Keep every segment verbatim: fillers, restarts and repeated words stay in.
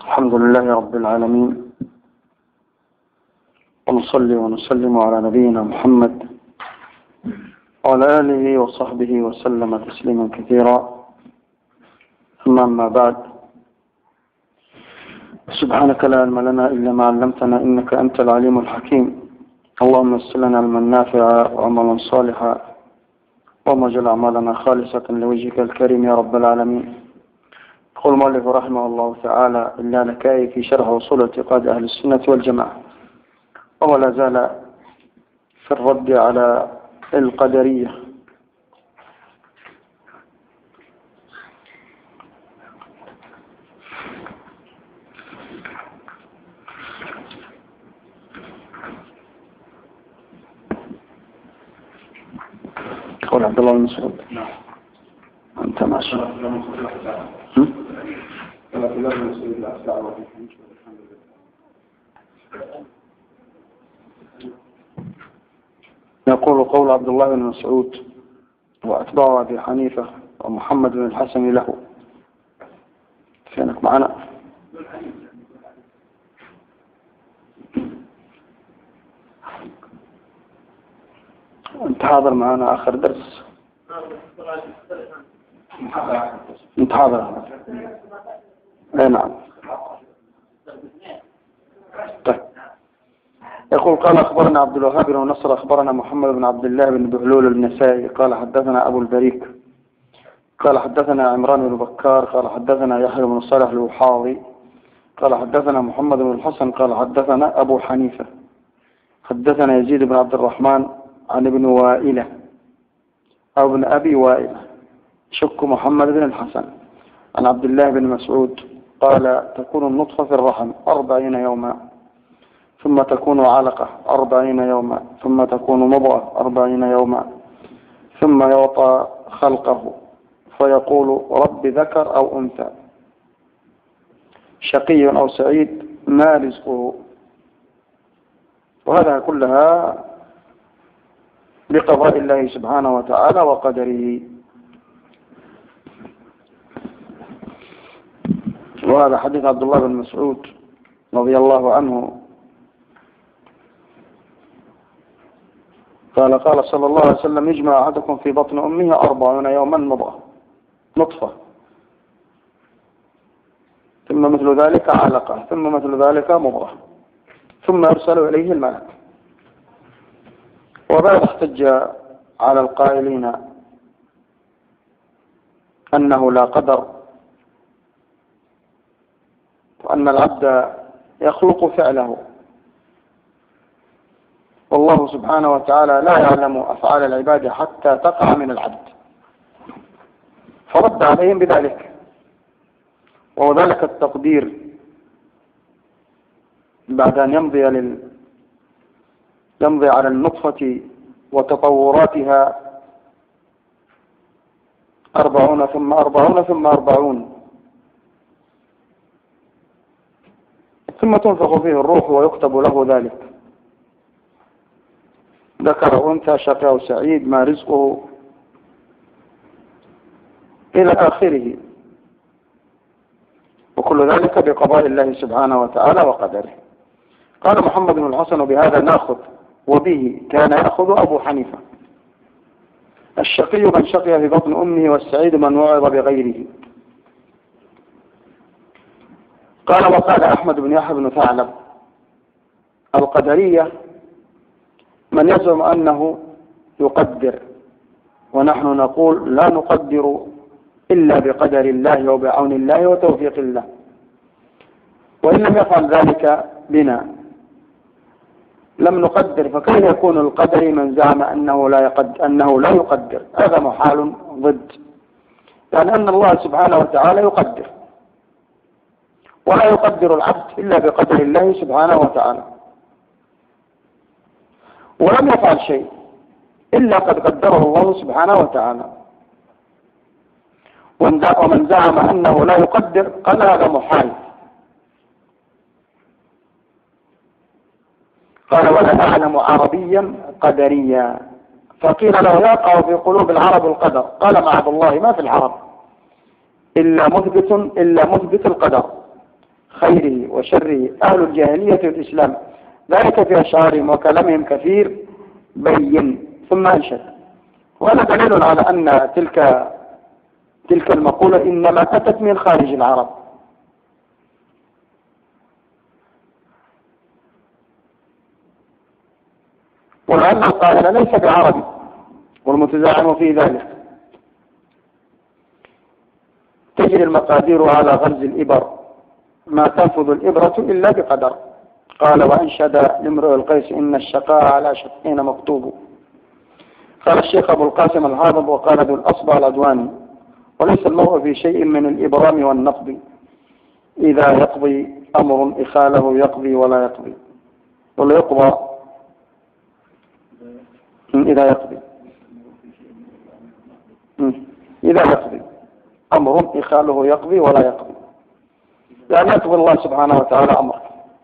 الحمد لله رب العالمين، ونصلي ونسلم على نبينا محمد وعلى آله وصحبه وسلم تسليما كثيرا. ثم أما بعد، سبحانك لا علم لنا إلا ما علمتنا إنك أنت العليم الحكيم. اللهم يسر لنا علما نافعا وعملا صالحا، اللهم اجعل أعمالنا خالصة لوجهك الكريم يا رب العالمين. يقول المؤلف رحمه الله تعالى: إلا لكائي في شرح وصول اعتقاد أهل السنة والجماعة، وهو لا زال في الرد على القدرية. يقول عبد الله بن مسعود: أنت ما شاء يقول قول عبد الله بن مسعود وأتباع أبي حنيفة ومحمد بن الحسن له. فينك معنا؟ أنت حاضر معنا آخر درس؟ أنت حاضر؟ أي نعم. طيب. يقول: قال أخبرنا عبد الوهاب بن نصر أخبرنا محمد بن عبد الله بن بهلول النسائي قال حدثنا أبو البريك قال حدثنا عمران بن بكار قال حدثنا يحيى بن صالح الوحاضي قال حدثنا محمد بن الحسن قال حدثنا أبو حنيفة حدثنا يزيد بن عبد الرحمن عن ابن وائلة أو ابن أبي وائلة شك محمد بن الحسن عن عبد الله بن مسعود قال: تكون النطفة في الرحم أربعين يوما، ثم تكون علقة أربعين يوما، ثم تكون مضغة أربعين يوما، ثم يعطى خلقه فيقول: رب ذكر أو أنثى، شقي أو سعيد، ما رزقه. وهذا كلها بقضاء الله سبحانه وتعالى وقدره. وهذا حديث عبد الله بن مسعود رضي الله عنه قال: قال صلى الله عليه وسلم: يجمع أحدكم في بطن أمه أربعون يوما مضغة نطفة، ثم مثل ذلك علقة، ثم مثل ذلك مضغة، ثم يرسل إليه الملك. وبعد احتج على القائلين أنه لا قدر، وأن العبد يخلق فعله، والله سبحانه وتعالى لا يعلم أفعال العباد حتى تقع من العبد، فرد عليهم بذلك. وذلك التقدير بعد أن يمضي لل... يمضي على النطفة وتطوراتها أربعون ثم أربعون ثم أربعون، ثم تنفخ فيه الروح ويكتب له ذلك، ذكر أنثى، شقي أو سعيد، ما رزقه، إلى آخره. وكل ذلك بقضاء الله سبحانه وتعالى وقدره. قال محمد بن الحسن: بهذا نأخذ، وبه كان يأخذ أبو حنيفة. الشقي من شقي في بطن أمه، والسعيد من وعظ بغيره. قال: وقال أحمد بن يحيى بن ثعلب: القدرية من يزعم أنه يقدر، ونحن نقول لا نقدر إلا بقدر الله وبعون الله وتوفيق الله، وإن لم يفعل ذلك بنا لم نقدر. فكيف يكون القدري من زعم أنه لا يقدر, أنه لا يقدر؟ هذا محال ضد، لأن أن الله سبحانه وتعالى يقدر، ولا يقدر العبد إلا بقدر الله سبحانه وتعالى، ولم يفعل شيء إلا قد قدره الله سبحانه وتعالى. ومن زعم أنه لا يقدر قال هذا محال. قال: ولا أعلم عربيا قدريا. فقيل له: يقع في قلوب العرب القدر. قال: معاذ الله، ما في العرب إلا مثبت إلا مثبت القدر، خيره وشره أهل الجاهلية والإسلام، ذلك في أشعارهم وكلامهم كثير بين. ثم أنشد. وهذا دليل على أن تلك تلك المقولة إنما أتت من خارج العرب، ولأن القائل ليس بعربي والمتزعم في ذلك. تجري المقادير على غرز الإبر، ما تنفذ الإبرة إلا بقدر. قال وأنشد لامرؤ القيس إن الشقاء على شقين مكتوب. قال الشيخ أبو القاسم الحافظ وقال ذو الأصبع العدواني وليس المرء في شيء من الإبرام والنقض، إذا يقضي أمر إخاله يقضي ولا يقضي ولا يقضى إذا يقضي إذا يقضي أمر إخاله يقضي ولا يقضي، يعني يقضي الله سبحانه وتعالى أمر.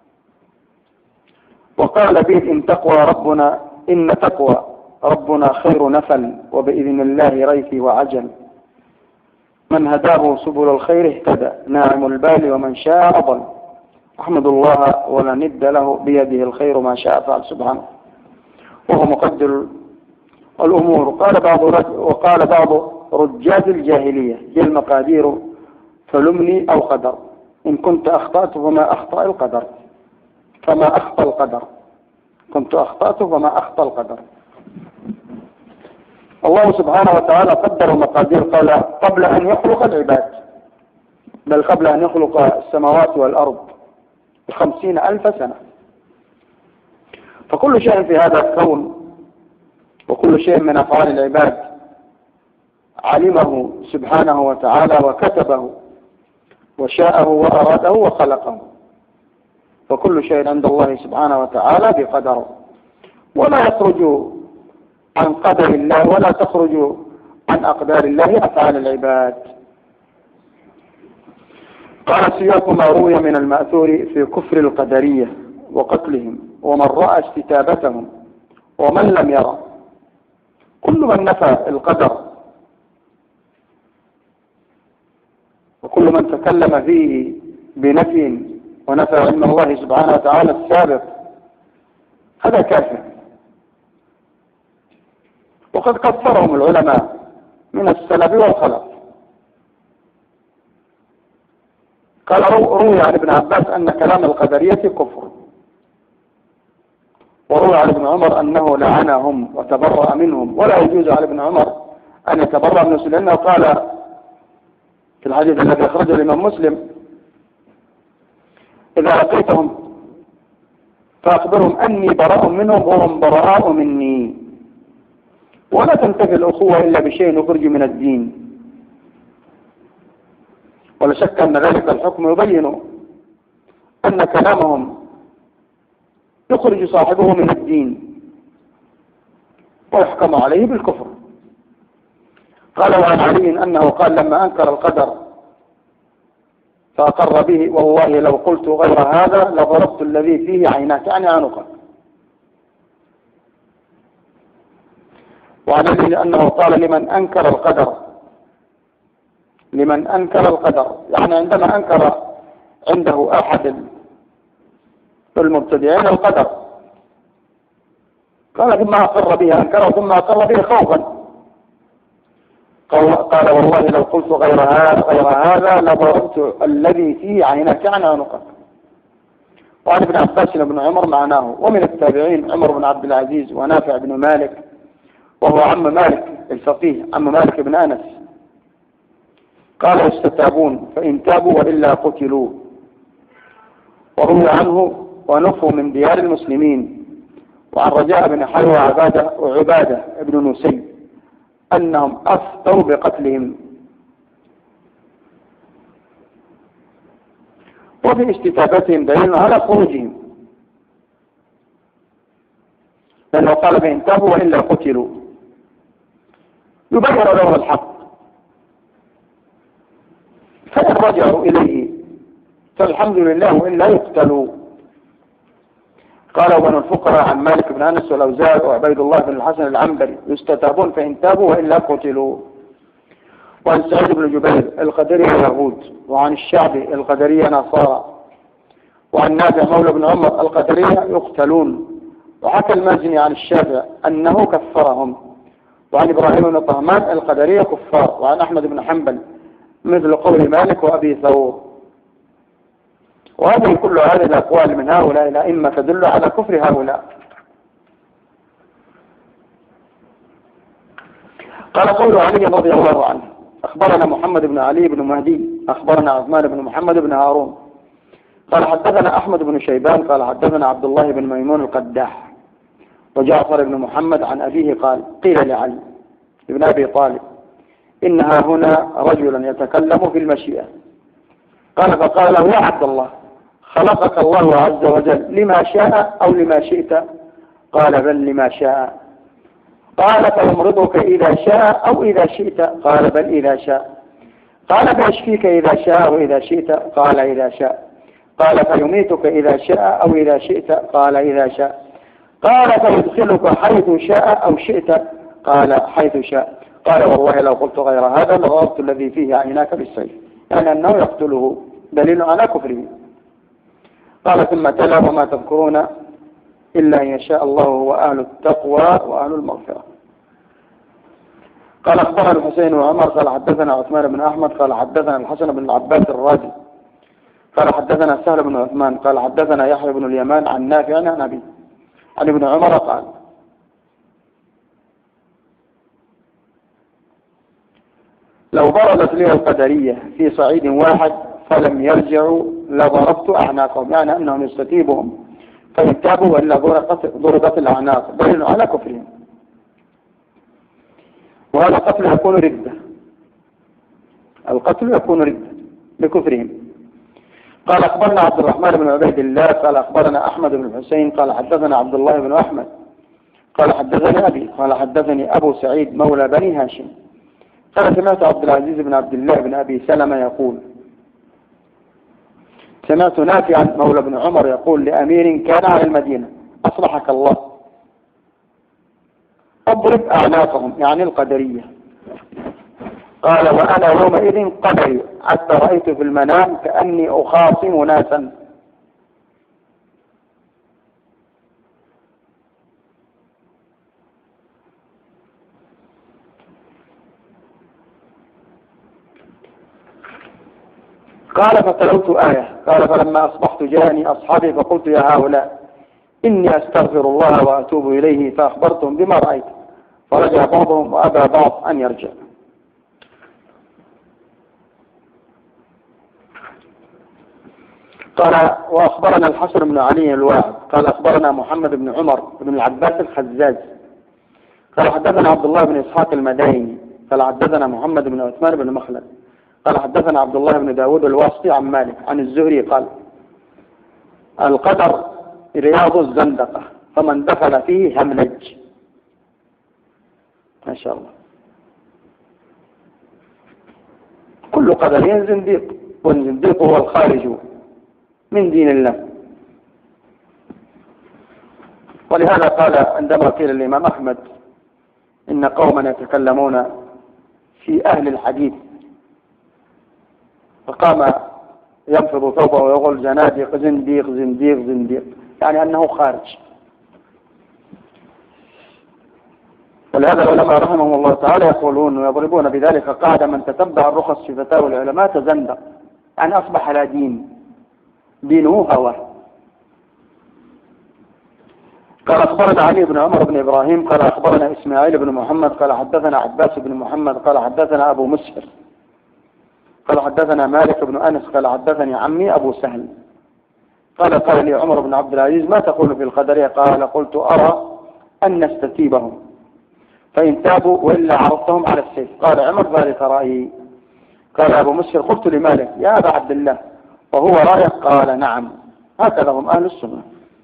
وقال به إن تقوى ربنا إن تقوى ربنا خير نفل، وبإذن الله ريثي وعجل. من هداه سبل الخير اهتدى، ناعم البال ومن شاء أضل. أحمد الله ولا ند له، بيده الخير ما شاء فعل سبحانه، وهو مقدر الأمور. قال بعض وقال بعض رجاز الجاهلية هي المقادير فلمني أو قدر، إن كنت أخطأت فما أخطأ القدر فما أخطأ القدر كنت أخطأت فما أخطأ القدر. الله سبحانه وتعالى قدر المقادير قال قبل أن يخلق العباد، بل قبل أن يخلق السماوات والأرض بخمسين ألف سنة. فكل شيء في هذا الكون وكل شيء من أفعال العباد علمه سبحانه وتعالى وكتبه وشاءه وأراده وخلقه، فكل شيء عند الله سبحانه وتعالى بقدر، ولا يخرج عن قدر الله ولا تخرج عن أقدار الله أفعال العباد. قال سياق ما روي من المأثور في كفر القدرية وقتلهم ومن رأى استتابتهم ومن لم يرى. كل من نفى القدر وكل من تكلم فيه بنفي ونفى علم الله سبحانه وتعالى السابق هذا كافر، وقد كفرهم العلماء من السلف والخلف. قال روي عن ابن عباس أن كلام القدرية كفر، وروي عن ابن عمر أنه لعنهم وتبرأ منهم، ولا يجوز على ابن عمر أن يتبرأ من مسلم، لأنه قال في الحديث الذي أخرجه الإمام مسلم إذا لقيتهم فأخبرهم أني براء منهم وهم براء مني، ولا تنتفي الأخوة إلا بشيء يخرج من الدين. ولا شك أن ذلك الحكم يبين أن كلامهم يخرج صاحبه من الدين ويحكم عليه بالكفر. قال وعن علي أنه قال لما أنكر القدر فأقر به والله لو قلت غير هذا لضربت الذي فيه عيناك، يعني عنقك. وعن علي أنه قال لمن أنكر القدر لمن أنكر القدر يعني عندما أنكر عنده أحد المبتدعين القدر قال ثم أقر به أنكره ثم أقر به خوفا، قال والله لو قلت غير هذا غير هذا لضربت الذي فيه عينك يعني عنقك. وعن ابن عباس وابن عمر معناه. ومن التابعين عمر بن عبد العزيز ونافع بن مالك وهو عم مالك الفقيه عم مالك بن أنس قال يستتابون فإن تابوا وإلا قتلوا. وروي عنه ونفوا من ديار المسلمين. وعن رجاء بن حي وعبادة وعبادة بن نسي أنهم أفتوا بقتلهم. وفي استتابتهم دليل على خروجهم، لأنه قال فإن تابوا وإلا قتلوا يبين لهم الحق، فإن رجعوا إليه فالحمد لله وإلا يقتلوا. قال وبنو الفقراء عن مالك بن أنس والأوزاعي وعبيد الله بن الحسن العنبري يستتابون فإن تابوا وإلا قتلوا. وعن سعيد بن جبير القدرية يهود، وعن الشعبي القدرية نصارى، وعن نافع مولى بن عمر القدرية يقتلون. وحكى المازني عن الشافعي أنه كفرهم. وعن إبراهيم بن طهمان القدرية كفار. وعن أحمد بن حنبل مثل قول مالك وأبي ثور. وهذه كل هذه الأقوال من هؤلاء الأئمة تدل على كفر هؤلاء. قال قول علي رضي الله عنه أخبرنا محمد بن علي بن مهدي أخبرنا عثمان بن محمد بن هارون قال حدثنا أحمد بن شيبان قال حدثنا عبد الله بن ميمون القداح وجعفر بن محمد عن أبيه قال قيل لعلي بن أبي طالب إنها هنا رجلا يتكلم في المشيئة. قال فقال له يا عبد الله خلقك الله عز وجل لما شاء أو لما شئت؟ قال بل لما شاء. قال فيمرضك إذا شاء أو إذا شئت؟ قال بل إذا شاء. قال فيشفيك إذا شاء وإذا شئت؟ قال إذا شاء. قال فيميتك إذا شاء أو إذا شئت؟ قال إذا شاء. قال فيدخلك حيث شاء أو شئت؟ قال حيث شاء. قال والله لو قلت غير هذا لضربت الذي فيه عيناك بالسيف، يعني أنه يقتله دليل على كفره. قال ثم تلا وما تذكرون إلا أن يشاء الله هو أهل التقوى وأهل المغفرة. قال أخبرنا الحسين وعمر قال حدثنا عثمان بن أحمد قال حدثنا الحسن بن العباس الرازي قال حدثنا سهل بن عثمان قال حدثنا يحيى بن اليمان عن نافع عن أبي عن ابن عمر قال لو برزت لي القدرية في صعيد واحد فلم يرجعوا لضربت أعناقهم، يعني أنهم يستتيبهم فإن تابوا وإلا ضربت الأعناق دليل على كفرهم. وهذا القتل يكون ردة، القتل يكون ردة بكفرهم. قال أخبرنا عبد الرحمن بن عبيد الله قال أخبرنا أحمد بن الحسين قال حدثنا عبد الله بن أحمد قال حدثني أبي قال حدثني أبو سعيد مولى بني هاشم قال سمعت عبد العزيز بن عبد الله بن أبي سلمة يقول سمعت نافعا مولى بن عمر يقول لأمير كان على المدينة أصلحك الله أضرب أعناقهم، يعني القدرية. قال وأنا يومئذ قدري حتى رأيت في المنام كأني أخاصم ناسا. قال فتلوت آية قال فلما أصبحت جاءني أصحابي فقلت يا هؤلاء إني أستغفر الله وأتوب إليه فأخبرتهم بما رأيت فرجع بعضهم وأبى بعض أن يرجع. قال وأخبرنا الحسن بن علي الواعظ قال أخبرنا محمد بن عمر بن العباس الخزاز قال حدثنا عبد الله بن إسحاق المدائني قال حدثنا محمد بن عثمان بن مخلد قال حدثنا عبد الله بن داود الواسطي عن مالك عن الزهري قال القدر رياض الزندقة فمن دخل فيه هملج. ما شاء الله. كل قدرين زنديق، والزنديق هو الخارج من دين الله. ولهذا قال عندما قيل الإمام أحمد إن قوما يتكلمون في أهل الحديث فقام ينفض ثوبه ويقول زنادق زنديق زنديق زنديق، يعني أنه خارج. ولهذا العلماء رحمهم الله تعالى يقولون ويضربون بذلك قاعدة من تتبع الرخص في فتاوى العلماء تزندق، يعني أصبح لا دين، دينه هوى. قال أخبرنا علي بن عمر بن إبراهيم قال أخبرنا إسماعيل بن محمد قال حدثنا عباس بن محمد قال حدثنا أبو مسهر قال حدثنا مالك بن أنس قال حدثني عمي أبو سهل قال قال لي عمر بن عبد العزيز ما تقول في القدرية؟ قال قلت أرى أن نستتيبهم فإن تابوا وإلا عرضتهم على السيف. قال عمر ذلك رأيي. قال أبو مسهر قلت لمالك يا أبا عبد الله وهو رأيك؟ قال نعم هكذا هم أهل السنة.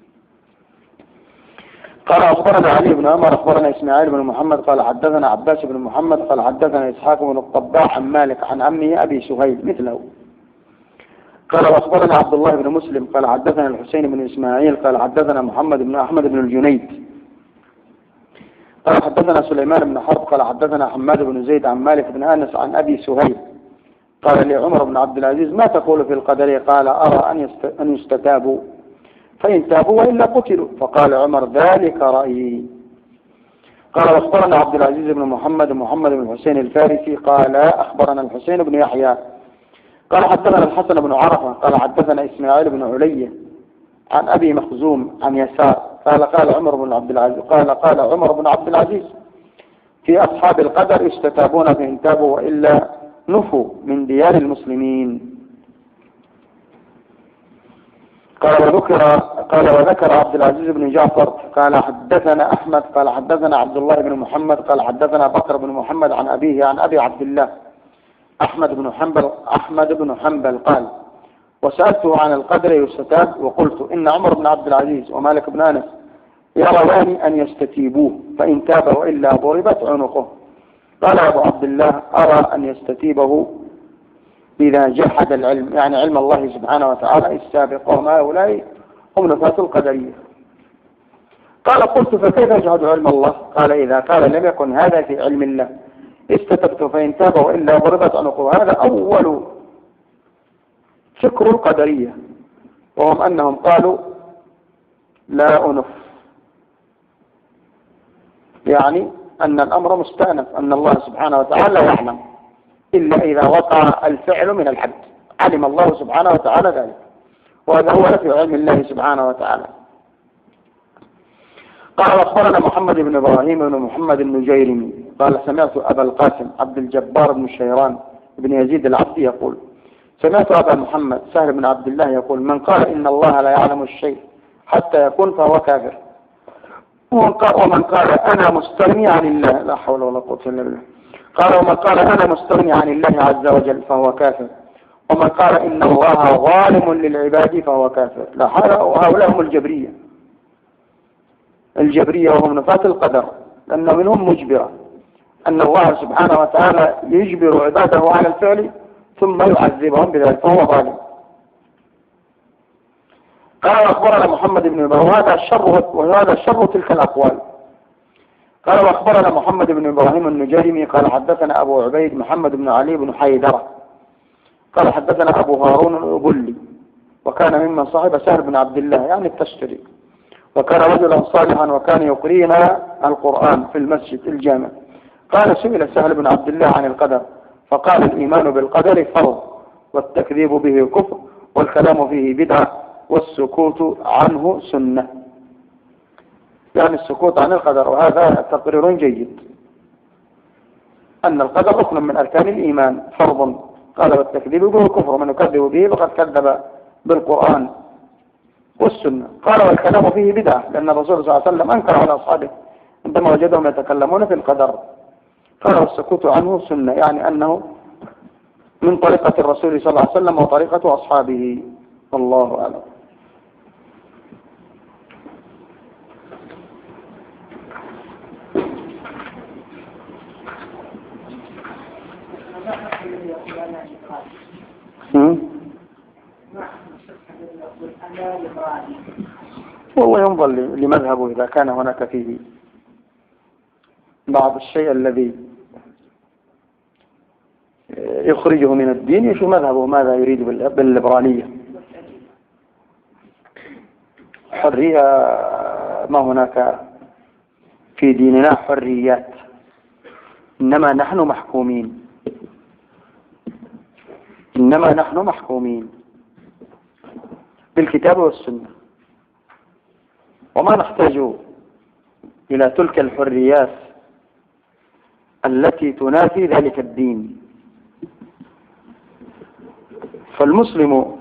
قال أخبرنا علي بن عمر أخبرنا إسماعيل بن محمد قال حدثنا عباس بن محمد قال حدثنا إسحاق بن الطباع عن مالك عن عمه أبي سهيل مثله. قال وأخبرنا عبد الله بن مسلم قال حدثنا الحسين بن إسماعيل قال حدثنا محمد بن أحمد بن الجنيد قال حدثنا سليمان بن حرب قال حدثنا حماد بن زيد عن مالك بن أنس عن أبي سهيل قال لي عمر بن عبد العزيز ما تقول في القدر؟ قال أرى أن أن يستتابوا فإن تابوا وإلا قتلوا. فقال عمر ذلك رأيي. قال واخبرنا عبد العزيز بن محمد محمد بن الحسين الفارسي قال أخبرنا الحسين بن يحيى قال حدثنا الحسن بن عرفة قال حدثنا إسماعيل بن علي عن أبي مخزوم عن يسار قال قال عمر بن عبد العزيز قال قال عمر بن عبد العزيز في أصحاب القدر يستتابون فإن تابوا وإلا نفوا من ديار المسلمين. قال وذكر قال وذكر عبد العزيز بن جعفر قال حدثنا أحمد قال حدثنا عبد الله بن محمد قال حدثنا بكر بن محمد عن أبيه عن أبي عبد الله أحمد بن حنبل أحمد بن حنبل قال وسألته عن القدر يستتاب وقلت إن عمر بن عبد العزيز ومالك بن أنس يرون أن يستتيبوه فإن تاب وإلا ضربت عنقه. قال أبو عبد الله أرى أن يستتيبه إذا جحد العلم يعني علم الله سبحانه وتعالى السابق وهم هؤلاء هم نفاة القدرية. قال قلت فكيف يجحد علم الله؟ قال إذا قال لم يكن هذا في علم الله استتبت فإن تاب وإلا ضربت عنقه. هذا أول فكر القدرية وهم أنهم قالوا لا أنف يعني أن الأمر مستأنف أن الله سبحانه وتعالى لا يعلم إلا إذا وقع الفعل من العبد علم الله سبحانه وتعالى ذلك وهذا هو نفي علم الله سبحانه وتعالى. قال أخبرنا محمد بن إبراهيم بن محمد النجيرمي قال سمعت أبا القاسم عبد الجبار بن شيران بن يزيد العبدي يقول سمعت أبا محمد سهل بن عبد الله يقول من قال إن الله لا يعلم الشيء حتى يكون فهو كافر ومن قال أنا مستغني عن الله لا حول ولا قوة إلا بالله قال ومن قال أنا مستغني عن الله عز وجل فهو كافر ومن قال إن الله ظالم للعباد فهو كافر. لا هؤلاء هم الجبرية الجبرية وهم نفاة القدر لأن منهم مجبرة أن الله سبحانه وتعالى يجبر عباده على الفعل ثم يعذبهم بذلك فهو ظالم. قال أخبرنا محمد بن إبراهيم وهذا الشر وهذا الشر تلك الأقوال. قال وأخبرنا محمد بن إبراهيم النجيرمي قال حدثنا أبو عبيد محمد بن علي بن حيدرة قال حدثنا أبو هارون الأبلي وكان ممن صاحب سهل بن عبد الله يعني التشتري وكان رجلا صالحا وكان يقرينا القرآن في المسجد الجامع. قال سئل سهل بن عبد الله عن القدر فقال الإيمان بالقدر فرض والتكذيب به كفر والكلام فيه بدعة والسكوت عنه سنة يعني السكوت عن القدر وهذا تقرير جيد أن القدر ركن من أركان الإيمان فرض. قال والتكذيب به كفر من يكذب به فقد كذب بالقرآن والسنة. قال والكلام فيه بدعة لأن الرسول صلى الله عليه وسلم أنكر على أصحابه عندما وجدهم يتكلمون في القدر. قال والسكوت عنه سنة يعني أنه من طريقة الرسول صلى الله عليه وسلم وطريقة أصحابه. الله أعلم. والله ينظر لمذهبه إذا كان هناك فيه بعض الشيء الذي يخرجه من الدين يشوف مذهبه ماذا يريد بالليبرالية. حرية ما هناك في ديننا حريات إنما نحن محكومين إنما نحن محكومين بالكتاب والسنة وما نحتاج إلى تلك الحريات التي تنافي ذلك الدين. فالمسلم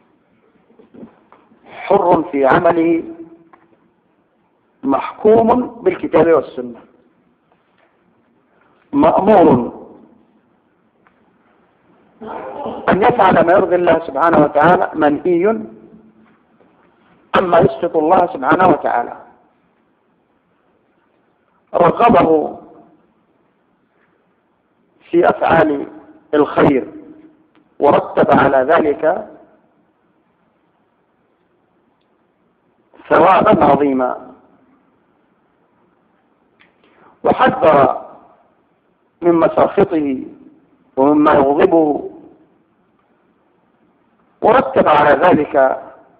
حر في عمله محكوم بالكتاب والسنة مأمور أن يفعل ما يرضي الله سبحانه وتعالى منهي عما يسخط الله سبحانه وتعالى. رغبه في أفعال الخير ورتب على ذلك ثوابا عظيما وحذر من مساخطه ومما يغضبه ورتب على ذلك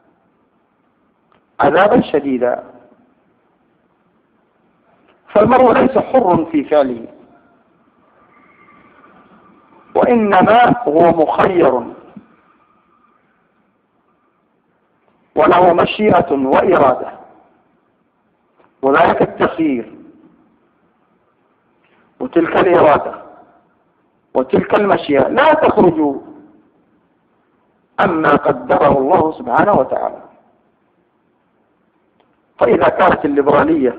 عذابا شديدا. فالمرء ليس حر في فعله، وإنما هو مخير وله مشيئة وإرادة، وذلك التخيير وتلك الإرادة وتلك المشيئة لا تخرج عما قدره الله سبحانه وتعالى. فإذا كانت الليبرالية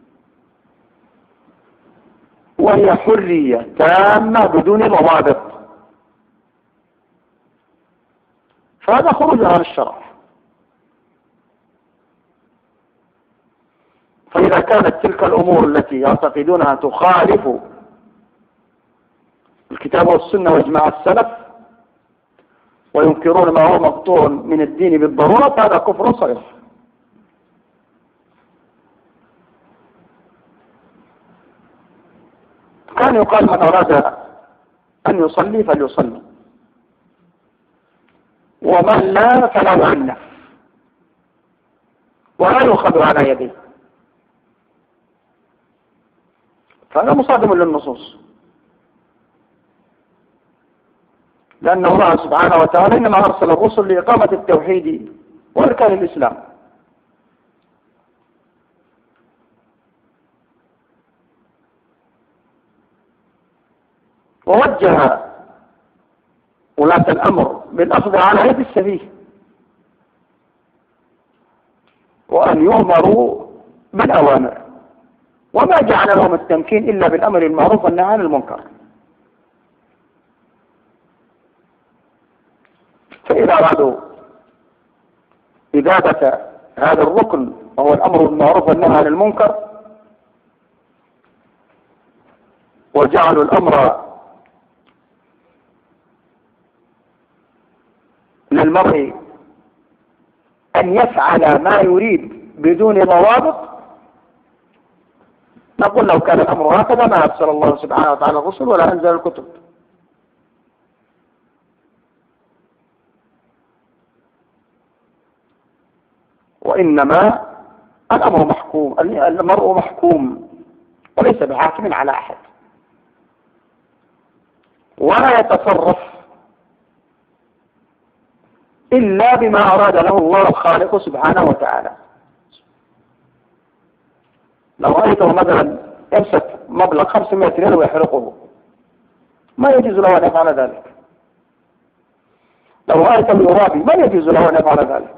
وهي حرية تامة بدون ضوابط فهذا خروج عن الشرع. فإذا كانت تلك الأمور التي يعتقدونها تخالف الكتاب والسنة وإجماع السلف وينكرون ما هو مقطوع من الدين بالضرورة فهذا كفر صريح. كان يقال من أراد أن يصلي فليصلي، ومن لا فلا يعنف ولا يؤخذ على يديه. فهذا مصادم للنصوص، لأن الله سبحانه وتعالى إنما أرسل الرسل لإقامة التوحيد وأركان الإسلام. ووجه ولاة الأمر بالأخذ على يد السفيه وأن يؤمروا بالأوامر، وما جعل لهم التمكين إلا بالأمر المعروف والنهي عن المنكر. فإذا أرادوا إزالة هذا الركن وهو الأمر بالمعروف والنهي عن المنكر وجعلوا الأمر للمرء أن يفعل ما يريد بدون ضوابط، نقول لو كان الأمر هكذا ما أرسل الله سبحانه وتعالى الرسل ولا أنزل الكتب. وإنما الأمر محكوم، المرء محكوم وليس بحاكم على أحد، ولا يتصرف إلا بما أراد له الله الخالق سبحانه وتعالى. لو رأيته مثلا يمسك مبلغ خمسمائة ريال ويحرقه ما يجوز له أن يفعل ذلك. لو رأيته يرابي ما يجوز له أن يفعل ذلك.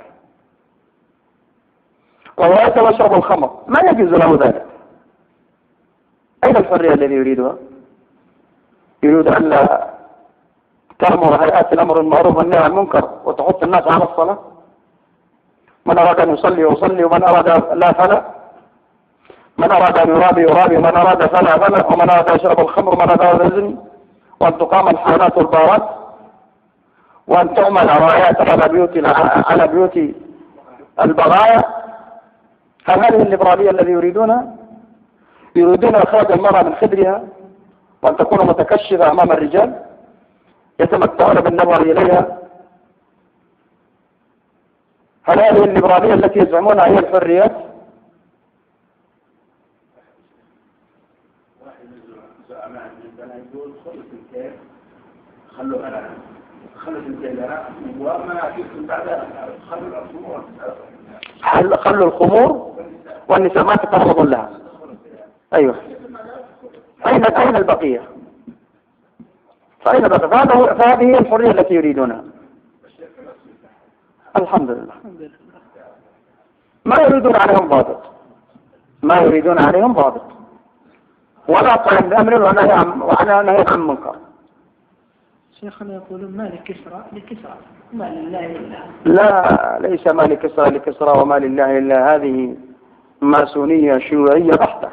لو رأيته يشرب الخمر ما يجوز له ذلك. أين الحرية الذي يريدها؟ يريد أن لا تأمر هيئات الأمر المعروف والنهي عن المنكر وتحط الناس على الصلاة. من أراد أن يصلي يصلي ومن أراد لا فلا، من أراد أن يرابي يرابي ومن أراد فلا فلا، ومن أراد أن يشرب الخمر ومن أراد أن يزني، وأن تقام الحانات والبارات، وأن تعمل رايات على بيوت على بيوت البغايا. هل هذه الليبرالية الذي يريدونها؟ يريدون إخراج المرأة من خدرها وأن تكون متكشفة أمام الرجال يتمتعون بالنظر إليها. هل هذه الليبرالية التي يزعمونها هي الحريات؟ خلوا أنا خلوا الجيلة وما فيكم بعد خلوا الخمور خلوا الخمور والنساء ما تتعرض لها. أيوه. أين أين البقية؟ فأين بقية؟ فهذه هي الحرية التي يريدونها. الحمد لله. ما يريدون عليهم ضابط، ما يريدون عليهم ضابط ولا قائم بأمر ولا نهي عن منكر. شيخنا يقولون ما لكسرى لكسرى ما لله إلا. لا، ليس ما لكسرى لكسرى وما لله إلا، هذه ماسونية شيوعية بحتة.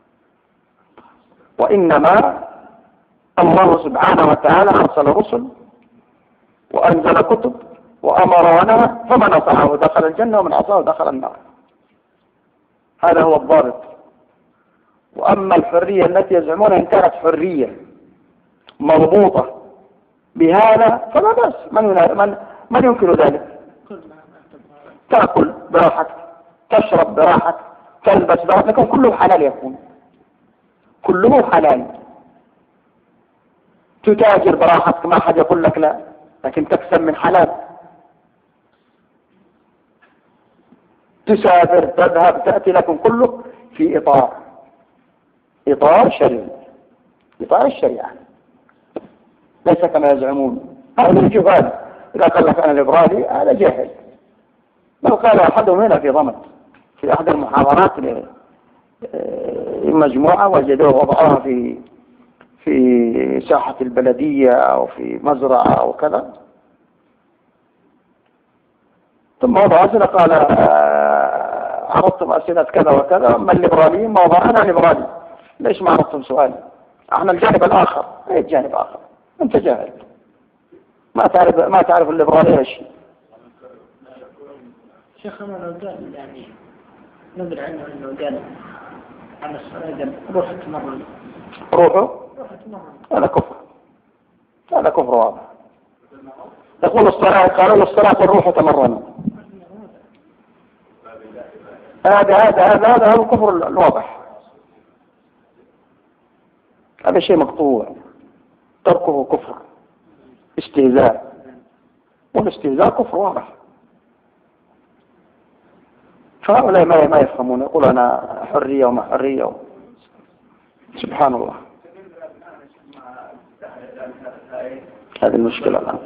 وإنما الله سبحانه وتعالى أرسل رسل وأنزل كتب وأمر ونهى، فمن أطاعه دخل الجنة ومن عصاه دخل النار. هذا هو الضابط. وأما الحرية التي يزعمون إن كانت حرية مربوطة بهذا فلا بأس. من من من ينكر ذلك؟ كل ما ما تأكل براحتك، تشرب براحتك، تلبس براحتك، لكن كله حلال يكون، كله حلال. تتاجر براحتك، ما حد يقول لك لا، لكن تكسب من حلال. تسافر، تذهب، تأتي، لكن كله في إطار إطار شرعي، إطار الشريعة، ليس كما يزعمون. هذا الجهال إذا قال لك أنا ليبرالي هذا جاهل. لو قال أحدهم هنا في ضمن في أحد المحاضرات مجموعة وجدوه وضعوها في في ساحة البلدية أو في مزرعة أو كذا، ثم وضع أسئلة قال عرضتم أسئلة كذا وكذا، أما الليبراليين ما وضع أنا ليبرالي، ليش ما عرضتم سؤالي؟ احنا الجانب الآخر. أي جانب آخر؟ أنت جاهل، ما تعرف ما تعرف الليبرالية ايش. شيخ أنا لو قال يعني ندري عنه إنه قال على الصلاة قال روح تمرن، روحوا روح تمرن، هذا كفر، هذا كفر واضح. يقول الصلاة، قالوا الصلاة الروح تمرن، هذا هذا هذا هذا هو الكفر الواضح، هذا شيء مقطوع، تركه كفر، استهزاء، والاستهزاء كفر واضح. فهؤلاء ما ما يفهمون، يقول أنا حرية وما حرية و... سبحان الله. هذه المشكلة الآن.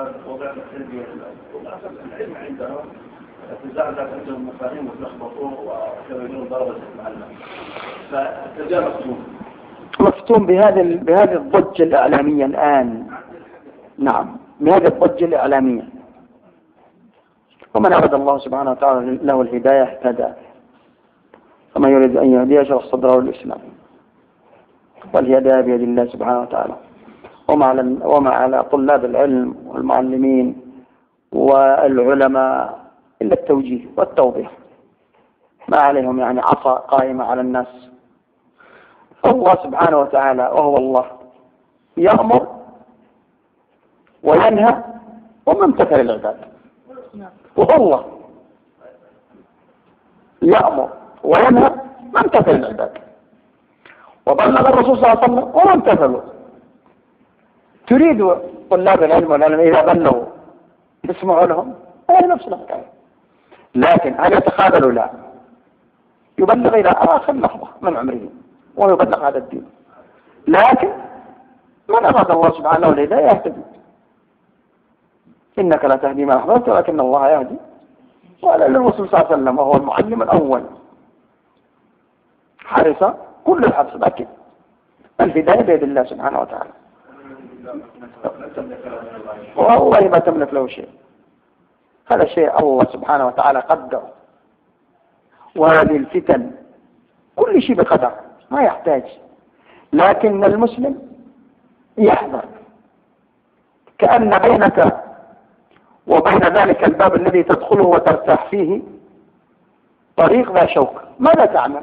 مفتون بهذه بهذه الضجة الإعلامية الآن. نعم، بهذه الضجة الإعلامية. ومن أراد الله سبحانه وتعالى له الهداية اهتدى، فمن يريد أن يهدي يشرح صدره للإسلام، والهداية بيد الله سبحانه وتعالى. ومع ومع على طلاب العلم والمعلمين والعلماء إلا التوجيه والتوضيح، ما عليهم يعني عصا قائمة على الناس. الله سبحانه وتعالى وهو الله يأمر وينهى وما امتثل العباد، وهو الله يأمر وينهى ما امتثل العباد، وبلغ الرسول صلى الله عليه وسلم وما امتثلوا. تريد طلاب العلم والعلم إذا بلغوا يسمعوا لهم، هذه نفس الحكاية، لكن هل يتخاذلوا؟ لا، يبلغ إلى آخر لحظة من عمره ويبلغ هذا الدين. لكن من أراد الله سبحانه الهداية يهتدي. إنك لا تهدي من أحببت ولكن الله يهدي. وقال للرسول صلى الله عليه وسلم وهو المعلم الأول حرص كل الحرص، لكن الهداية بيد الله سبحانه وتعالى، والله ما تملك له شيء. هذا شيء الله سبحانه وتعالى قدر. وهذه الفتن كل شيء بقدر، ما يحتاج، لكن المسلم يحذر، كأن بينك وبين ذلك الباب الذي تدخله وترتاح فيه طريق ذا شوك. ماذا تعمل؟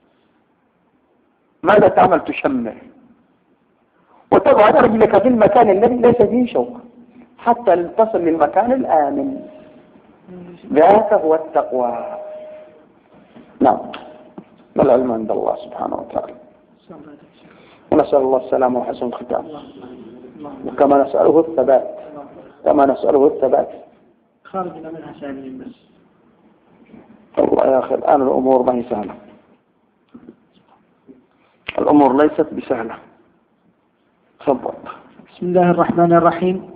ماذا تعمل؟ تشمر وتضع رجلك في المكان الذي ليس فيه شوك حتى تصل للمكان الآمن. ذاك هو التقوى. نعم، والعلم عند الله سبحانه وتعالى. ونسأل الله السلامة وحسن الختام، وكما نسأله الثبات، كما نسأله الثبات. خارجنا منها سالمين بس. الله يا أخي الآن الأمور ما هي سهلة، الأمور ليست بسهلة. تفضل. بسم الله الرحمن الرحيم.